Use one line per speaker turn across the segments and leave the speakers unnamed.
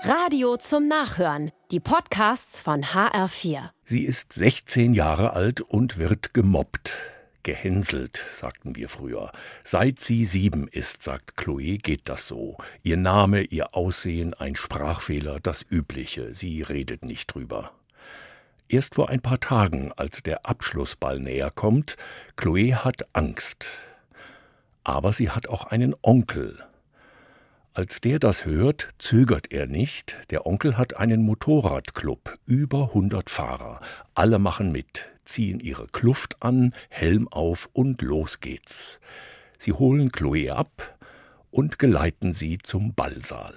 Radio zum Nachhören. Die Podcasts von HR4.
Sie ist 16 Jahre alt und wird gemobbt. Gehänselt, sagten wir früher. Seit sie 7 ist, sagt Chloe, geht das so. Ihr Name, ihr Aussehen, ein Sprachfehler, das Übliche. Sie redet nicht drüber. Erst vor ein paar Tagen, als der Abschlussball näher kommt, Chloe hat Angst. Aber sie hat auch einen Onkel. Als der das hört, zögert er nicht. Der Onkel hat einen Motorradclub, über 100 Fahrer. Alle machen mit, ziehen ihre Kluft an, Helm auf und los geht's. Sie holen Chloe ab und geleiten sie zum Ballsaal.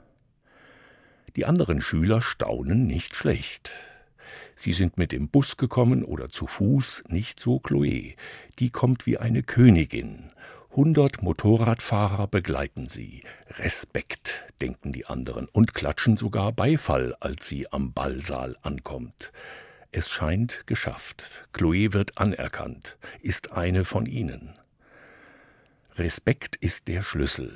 Die anderen Schüler staunen nicht schlecht. Sie sind mit dem Bus gekommen oder zu Fuß, nicht so Chloe. Die kommt wie eine Königin. 100 Motorradfahrer begleiten sie. Respekt, denken die anderen und klatschen sogar Beifall, als sie am Ballsaal ankommt. Es scheint geschafft. Chloe wird anerkannt, ist eine von ihnen. Respekt ist der Schlüssel.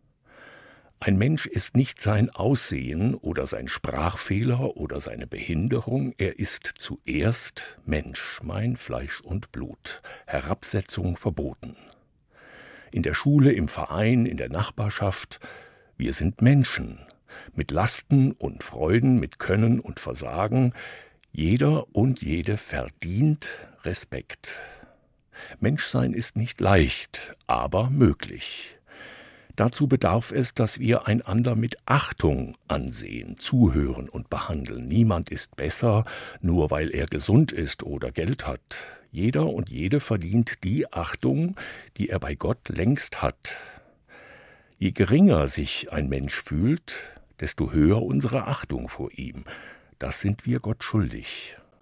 Ein Mensch ist nicht sein Aussehen oder sein Sprachfehler oder seine Behinderung, er ist zuerst Mensch, mein Fleisch und Blut. Herabsetzung verboten. In der Schule, im Verein, in der Nachbarschaft. Wir sind Menschen, mit Lasten und Freuden, mit Können und Versagen. Jeder und jede verdient Respekt. Menschsein ist nicht leicht, aber möglich. Dazu bedarf es, dass wir einander mit Achtung ansehen, zuhören und behandeln. Niemand ist besser, nur weil er gesund ist oder Geld hat. Jeder und jede verdient die Achtung, die er bei Gott längst hat. Je geringer sich ein Mensch fühlt, desto höher unsere Achtung vor ihm. Das sind wir Gott schuldig.